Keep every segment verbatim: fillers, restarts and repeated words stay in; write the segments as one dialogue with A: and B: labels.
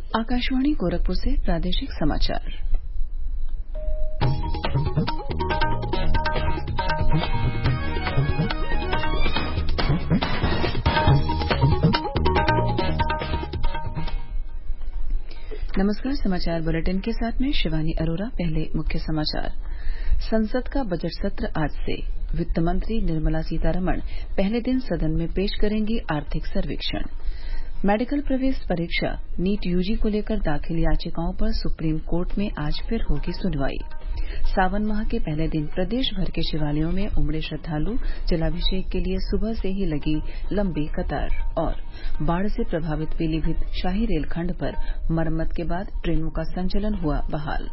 A: आकाशवाणी गोरखपुर से प्रादेशिक समाचार। नमस्कार, समाचार बुलेटिन के साथ में शिवानी अरोरा। पहले मुख्य समाचार। संसद का बजट सत्र आज से। वित्त मंत्री निर्मला सीतारमण पहले दिन सदन में पेश करेंगी आर्थिक सर्वेक्षण। मेडिकल प्रवेश परीक्षा नीट यूजी को लेकर दाखिल याचिकाओं पर सुप्रीम कोर्ट में आज फिर होगी सुनवाई। सावन माह के पहले दिन प्रदेश भर के शिवालयों में उमड़े श्रद्धालु। जलाभिषेक के लिए सुबह से ही लगी लंबी कतार। और बाढ़ से प्रभावित पीलीभीत शाही रेलखंड पर मरम्मत के बाद ट्रेनों का संचालन हुआ बहाल।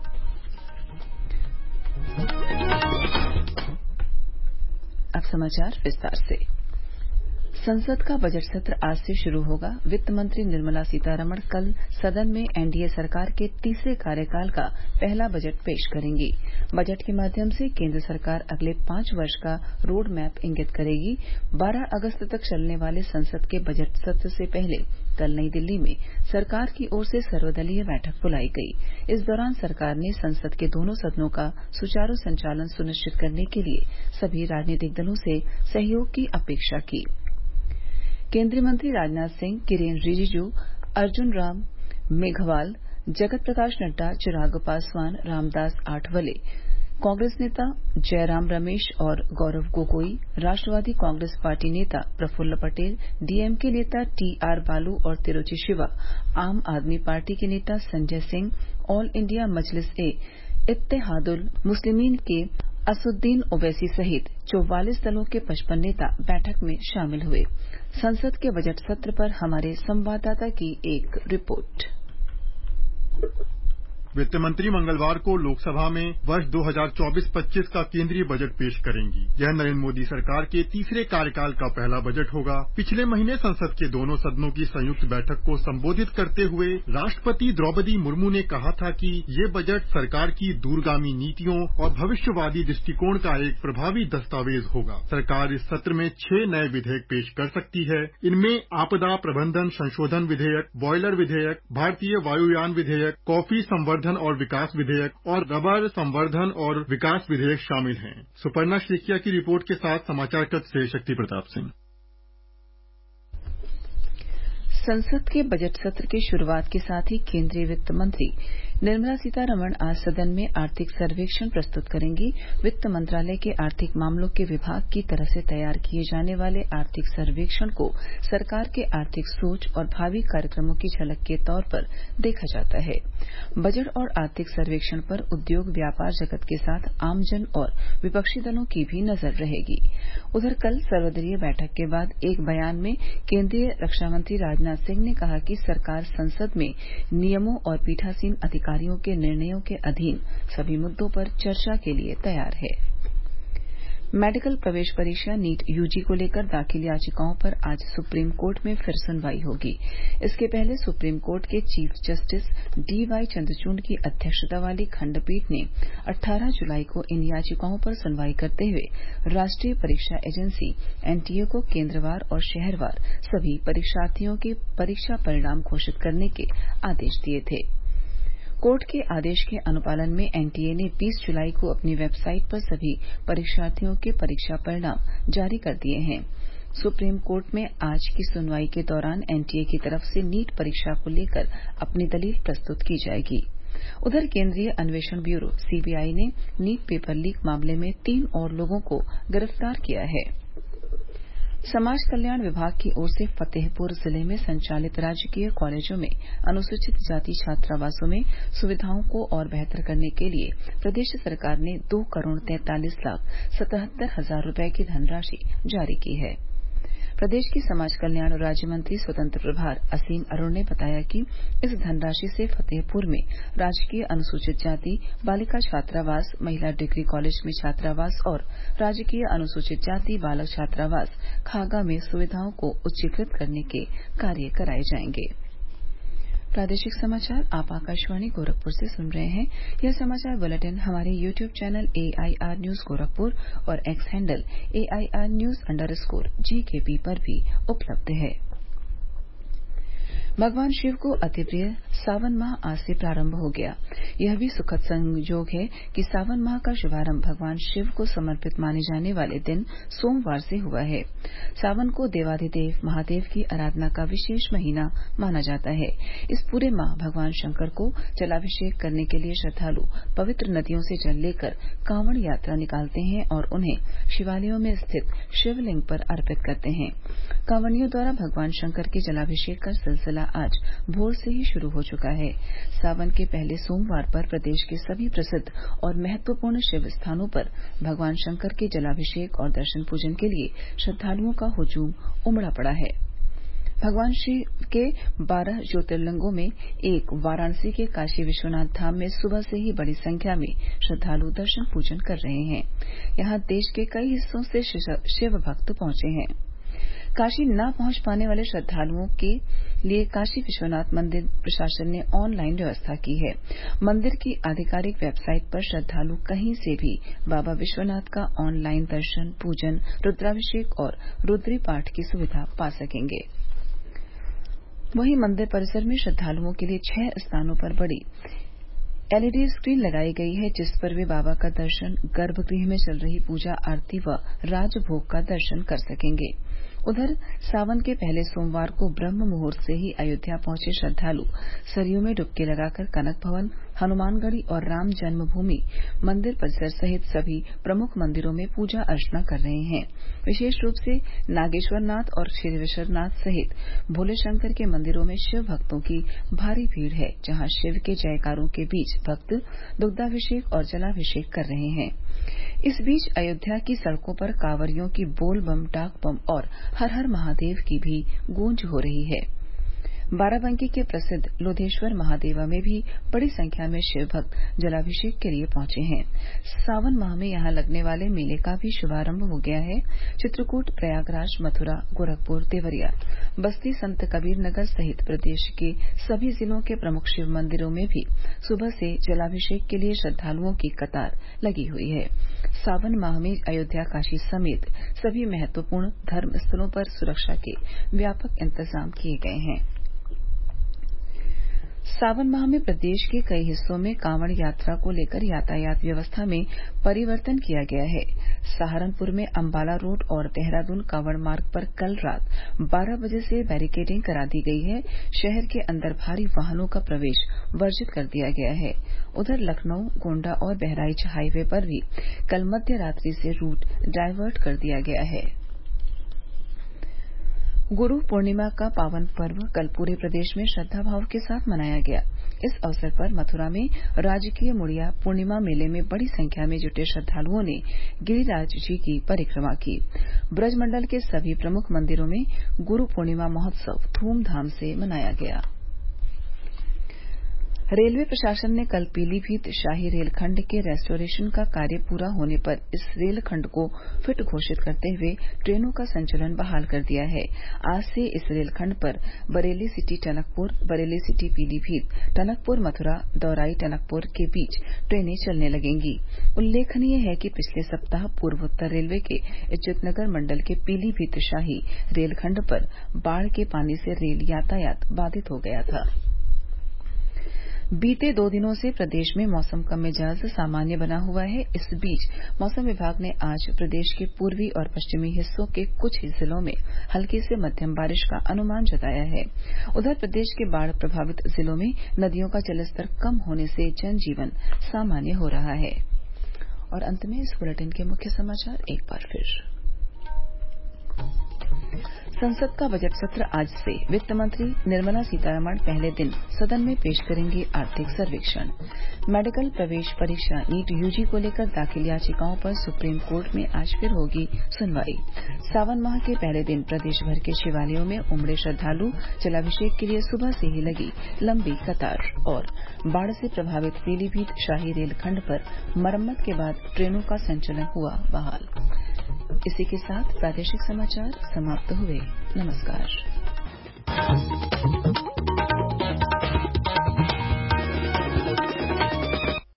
A: अब समाचार विस्तार से। संसद का बजट सत्र आज से शुरू होगा। वित्त मंत्री निर्मला सीतारमण कल सदन में एनडीए सरकार के तीसरे कार्यकाल का पहला बजट पेश करेंगी। बजट के माध्यम से केंद्र सरकार अगले पांच वर्ष का रोड मैप इंगित करेगी। बारह अगस्त तक चलने वाले संसद के बजट सत्र से पहले कल नई दिल्ली में सरकार की ओर से सर्वदलीय बैठक बुलाई गई। इस दौरान सरकार ने संसद के दोनों सदनों का सुचारू संचालन सुनिश्चित करने के लिए सभी राजनीतिक दलों से सहयोग की अपेक्षा की। केंद्रीय मंत्री राजनाथ सिंह, किरेन रिजिजू, अर्जुन राम मेघवाल, जगत प्रकाश नड्डा, चिराग पासवान, रामदास आठवले, कांग्रेस नेता जयराम रमेश और गौरव गोगोई, राष्ट्रवादी कांग्रेस पार्टी नेता प्रफुल्ल पटेल, डीएमके नेता टी आर बालू और तिरुचि शिवा, आम आदमी पार्टी के नेता संजय सिंह, ऑल इंडिया मजलिस ए इत्तेहादुल मुस्लिमीन के असुद्दीन ओवैसी सहित चौवालीस दलों के पचपन नेता बैठक में शामिल हुए। संसद के बजट सत्र पर हमारे संवाददाता की एक रिपोर्ट।
B: वित्त मंत्री मंगलवार को लोकसभा में वर्ष दो हज़ार चौबीस पच्चीस का केंद्रीय बजट पेश करेंगी। यह नरेंद्र मोदी सरकार के तीसरे कार्यकाल का पहला बजट होगा। पिछले महीने संसद के दोनों सदनों की संयुक्त बैठक को संबोधित करते हुए राष्ट्रपति द्रौपदी मुर्मू ने कहा था कि ये बजट सरकार की दूरगामी नीतियों और भविष्यवादी दृष्टिकोण का एक प्रभावी दस्तावेज होगा। सरकार इस सत्र में छह नए विधेयक पेश कर सकती है। इनमें आपदा प्रबंधन संशोधन विधेयक, बॉयलर विधेयक, भारतीय वायुयान विधेयक, कॉफी संवर्धन और विकास विधेयक और रबर संवर्धन और विकास विधेयक शामिल हैं। सुपर्णा शेखिया की रिपोर्ट के साथ समाचार कक्ष से शक्ति प्रताप सिंह।
A: संसद के बजट सत्र की शुरुआत के साथ ही केंद्रीय वित्त मंत्री निर्मला सीतारमण आज सदन में आर्थिक सर्वेक्षण प्रस्तुत करेंगी। वित्त मंत्रालय के आर्थिक मामलों के विभाग की तरफ से तैयार किए जाने वाले आर्थिक सर्वेक्षण को सरकार के आर्थिक सोच और भावी कार्यक्रमों की झलक के तौर पर देखा जाता है। बजट और आर्थिक सर्वेक्षण पर उद्योग व्यापार जगत के साथ आमजन और विपक्षी दलों की भी नजर रहेगी। उधर कल सर्वदलीय बैठक के बाद एक बयान में केंद्रीय रक्षा मंत्री राजनाथ सिंह ने कहा कि सरकार संसद में नियमों और पीठासीन अधिकारियों के निर्णयों के अधीन सभी मुद्दों पर चर्चा के लिए तैयार है। मेडिकल प्रवेश परीक्षा नीट यूजी को लेकर दाखिल याचिकाओं पर आज सुप्रीम कोर्ट में फिर सुनवाई होगी। इसके पहले सुप्रीम कोर्ट के chief justice D Y Chandrachud की अध्यक्षता वाली खंडपीठ ने अठारह जुलाई को इन याचिकाओं पर सुनवाई करते हुए राष्ट्रीय परीक्षा एजेंसी एनटीए को केंद्रवार और शहरवार सभी परीक्षार्थियों के परीक्षा परिणाम घोषित करने के आदेश दिए थे। कोर्ट के आदेश के अनुपालन में एनटीए ने बीस जुलाई को अपनी वेबसाइट पर सभी परीक्षार्थियों के परीक्षा परिणाम जारी कर दिए हैं। सुप्रीम कोर्ट में आज की सुनवाई के दौरान एनटीए की तरफ से नीट परीक्षा को लेकर अपनी दलील प्रस्तुत की जाएगी। उधर केंद्रीय अन्वेषण ब्यूरो सीबीआई ने नीट पेपर लीक मामले में तीन और लोगों को गिरफ्तार किया है। समाज कल्याण विभाग की ओर से फतेहपुर जिले में संचालित राजकीय कॉलेजों में अनुसूचित जाति छात्रावासों में सुविधाओं को और बेहतर करने के लिए प्रदेश सरकार ने दो करोड़ तैंतालीस लाख सतहत्तर हजार रूपये की धनराशि जारी की है। प्रदेश के समाज कल्याण राज्य मंत्री स्वतंत्र प्रभार असीम अरुण ने बताया कि इस धनराशि से फतेहपुर में राजकीय अनुसूचित जाति बालिका छात्रावास, महिला डिग्री कॉलेज में छात्रावास और राजकीय अनुसूचित जाति बालक छात्रावास खागा में सुविधाओं को उच्चीकृत करने के कार्य कराए जाएंगे। प्रादेशिक समाचार आप आकाशवाणी गोरखपुर से सुन रहे हैं। यह समाचार बुलेटिन हमारे YouTube channel AIR news Gorakhpur और X handle AIR news underscore GKP पर भी उपलब्ध है। भगवान शिव को अति प्रिय सावन माह आज से प्रारंभ हो गया। यह भी सुखद संयोग है कि सावन माह का शुभारंभ भगवान शिव को समर्पित माने जाने वाले दिन सोमवार से हुआ है। सावन को देवाधिदेव महादेव की आराधना का विशेष महीना माना जाता है। इस पूरे माह भगवान शंकर को जलाभिषेक करने के लिए श्रद्धालु पवित्र नदियों से जल लेकर कांवड़ यात्रा निकालते हैं और उन्हें शिवालयों में स्थित शिवलिंग पर अर्पित करते हैं। कांवड़ियों द्वारा भगवान शंकर के जलाभिषेक का सिलसिला आज भोर से ही शुरू हो चुका है। सावन के पहले सोमवार पर प्रदेश के सभी प्रसिद्ध और महत्वपूर्ण शिव स्थानों पर भगवान शंकर के जलाभिषेक और दर्शन पूजन के लिए श्रद्धालुओं का हुजूम उमड़ा पड़ा है। भगवान शिव के बारह ज्योतिर्लिंगों में एक वाराणसी के काशी विश्वनाथ धाम में सुबह से ही बड़ी संख्या में श्रद्धालु दर्शन पूजन कर रहे हैं। यहां देश के कई हिस्सों से शिव भक्त पहुंचे हैं। काशी न पहुंच पाने वाले श्रद्धालुओं के लिए काशी विश्वनाथ मंदिर प्रशासन ने ऑनलाइन व्यवस्था की है। मंदिर की आधिकारिक वेबसाइट पर श्रद्धालु कहीं से भी बाबा विश्वनाथ का ऑनलाइन दर्शन, पूजन, रुद्राभिषेक और रुद्री पाठ की सुविधा पा सकेंगे। वहीं मंदिर परिसर में श्रद्धालुओं के लिए छह स्थानों पर बड़ी एलईडी स्क्रीन लगाई गई है, जिस पर वे बाबा का दर्शन, गर्भगृह में चल रही पूजा आरती व राजभोग का दर्शन कर सकेंगे। उधर सावन के पहले सोमवार को ब्रह्म मुहूर्त से ही अयोध्या पहुंचे श्रद्धालु सरयू में डुबकी लगाकर कनक भवन, हनुमानगढ़ी और राम जन्मभूमि मंदिर परिसर सहित सभी प्रमुख मंदिरों में पूजा अर्चना कर रहे हैं। विशेष रूप से नागेश्वरनाथ और क्षीरवेश्वरनाथ सहित भोले शंकर के मंदिरों में शिव भक्तों की भारी भीड़ है, जहां शिव के जयकारों के बीच भक्त दुग्धाभिषेक और जलाभिषेक कर रहे हैं। इस बीच अयोध्या की सड़कों पर कांवरियों की बोल बम, डाक बम और हर हर महादेव की भी गूंज हो रही है। बाराबंकी के प्रसिद्ध लोधेश्वर महादेवा में भी बड़ी संख्या में शिव भक्त जलाभिषेक के लिए पहुंचे हैं। सावन माह में यहां लगने वाले मेले का भी शुभारंभ हो गया है। चित्रकूट, प्रयागराज, मथुरा, गोरखपुर, देवरिया, बस्ती, संत कबीर नगर सहित प्रदेश के सभी जिलों के प्रमुख शिव मंदिरों में भी सुबह से जलाभिषेक के लिए श्रद्धालुओं की कतार लगी हुई है। सावन माह में अयोध्या, काशी समेत सभी महत्वपूर्ण धर्म स्थलों पर सुरक्षा के व्यापक इंतजाम किए गए हैं। सावन माह में प्रदेश के कई हिस्सों में कांवड़ यात्रा को लेकर यातायात व्यवस्था में परिवर्तन किया गया है। सहारनपुर में अंबाला रोड और देहरादून कांवड़ मार्ग पर कल रात बारह बजे से बैरिकेडिंग करा दी गई है। शहर के अंदर भारी वाहनों का प्रवेश वर्जित कर दिया गया है। उधर लखनऊ, गोंडा और बहराइच हाईवे पर भी कल मध्य रात्रि से रूट डायवर्ट कर दिया गया है। गुरु पूर्णिमा का पावन पर्व कल पूरे प्रदेश में श्रद्धाभाव के साथ मनाया गया। इस अवसर पर मथुरा में राजकीय मुड़िया पूर्णिमा मेले में बड़ी संख्या में जुटे श्रद्धालुओं ने गिरिराज जी की परिक्रमा की। ब्रजमंडल के सभी प्रमुख मंदिरों में गुरु पूर्णिमा महोत्सव धूमधाम से मनाया गया। रेलवे प्रशासन ने कल पीलीभीत शाही रेलखंड के रेस्टोरेशन का कार्य पूरा होने पर इस रेलखंड को फिट घोषित करते हुए ट्रेनों का संचालन बहाल कर दिया है। आज से इस रेलखंड पर बरेली सिटी टनकपुर, बरेली सिटी पीलीभीत, टनकपुर मथुरा, दौराई टनकपुर के बीच ट्रेनें चलने लगेंगी। उल्लेखनीय है कि पिछले सप्ताह पूर्वोत्तर रेलवे के इज्जतनगर मंडल के पीलीभीत शाही रेलखंड पर बाढ़ के पानी से रेल यातायात बाधित हो गया था। बीते दो दिनों से प्रदेश में मौसम का मिजाज सामान्य बना हुआ है। इस बीच मौसम विभाग ने आज प्रदेश के पूर्वी और पश्चिमी हिस्सों के कुछ जिलों में हल्की से मध्यम बारिश का अनुमान जताया है। उधर प्रदेश के बाढ़ प्रभावित जिलों में नदियों का जलस्तर कम होने से जनजीवन सामान्य हो रहा है। और अंत में इस बुलेटिन के मुख्य समाचार एक बार फिर। संसद का बजट सत्र आज से। वित्त मंत्री निर्मला सीतारमण पहले दिन सदन में पेश करेंगी आर्थिक सर्वेक्षण। मेडिकल प्रवेश परीक्षा नीट यूजी को लेकर दाखिल याचिकाओं पर सुप्रीम कोर्ट में आज फिर होगी सुनवाई। सावन माह के पहले दिन प्रदेश भर के शिवालयों में उमड़े श्रद्धालु, जलाभिषेक के लिए सुबह से ही लगी लंबी कतार। और बाढ़ से प्रभावित पीलीभीत शाही रेलखंड पर मरम्मत के बाद ट्रेनों का संचालन हुआ बहाल। इसी के साथ प्रादेशिक समाचार समाप्त हुए। नमस्कार।